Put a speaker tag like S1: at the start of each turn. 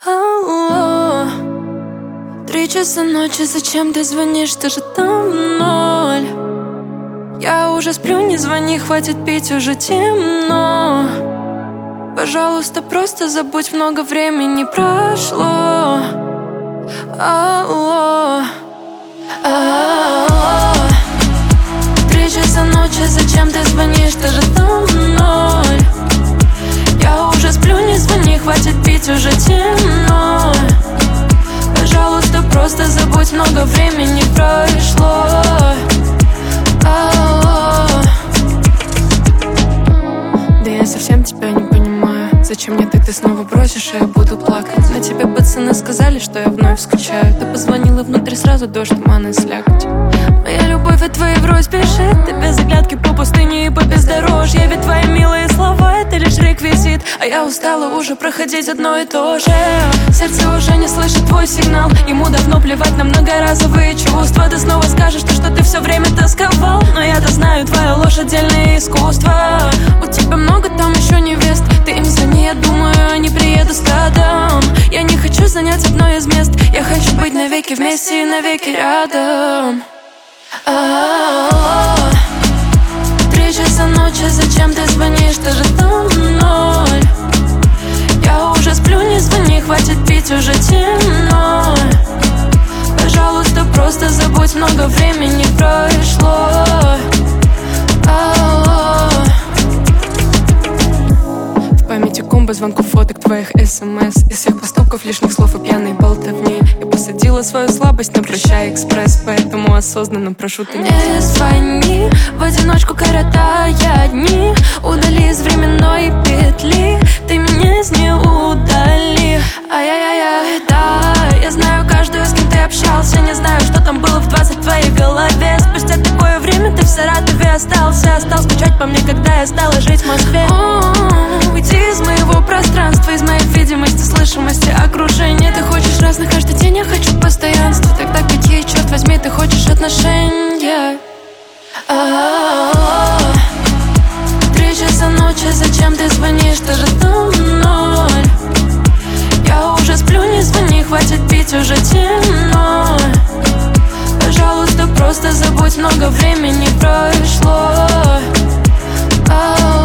S1: Алло, 3 часа ночи, зачем ты звонишь, ты же там в ноль. Я уже сплю, не звони, хватит пить, уже темно. Пожалуйста, просто забудь, много времени прошло. Алло, алло, 3 часа ночи, зачем ты звонишь, ты же там в ноль. Я уже сплю, не звони, хватит пить, уже темно. Пожалуйста, просто забудь, много времени прошло. Алло. Да я совсем тебя не понимаю. Зачем мне так ты снова бросишь, и я буду плакать? На тебе пацаны сказали, что я вновь скучаю. Ты позвонила внутри, сразу дождь, туман и слякоть. Моя любовь от твоей врозь спешит. Ты без оглядки по пустыне и по бездорожью. Ведь твои милые слова — это лишь реквизит. А я устала уже проходить одно и то же. Сердце уже не слышит твой сигнал. Ему давно плевать на многоразовые чувства. Ты снова скажешь, что ты все время тосковал. Но я-то знаю, твоя ложь — отдельное искусство. У тебя много там еще невест. Ты им звони, я думаю, они приедут стадом. Я не хочу занять одно из мест. Я хочу быть навеки вместе и навеки рядом. Алло, 3 часа ночи, зачем ты звонишь, ты же там в ноль. Я уже сплю, не звони, хватит пить, уже темно. Пожалуйста, просто забудь, много времени прошло. Алло. В памяти комбо звонков, фоток твоих смс. Из всех поступков, лишних слов и пьяной болтовни. Я посадила свою слабость на прощай экспресс. Поэтому осознанно прошу, ты не звони. В одиночку коротая дни. Удали из временной петли. Ты меня из нее удали. Ай-яй-яй, да. Я знаю каждую, с кем ты общался. Не знаю, что там было в 20 в твоей голове. Спустя такое время ты в Саратове остался. Стал скучать по мне, когда я стала жить в Москве. Уйди из моего пространства, из моей видимости, слышимости, окружения. Ты хочешь разных каждый день, я хочу постоянства. Тогда какие, черт возьми, ты хочешь отношения? Алло, 3 часа ночи, зачем ты звонишь, ты же там в ноль. Я уже сплю, не звони, хватит пить, уже темно. Пожалуйста, просто забудь, много времени прошло. Алло.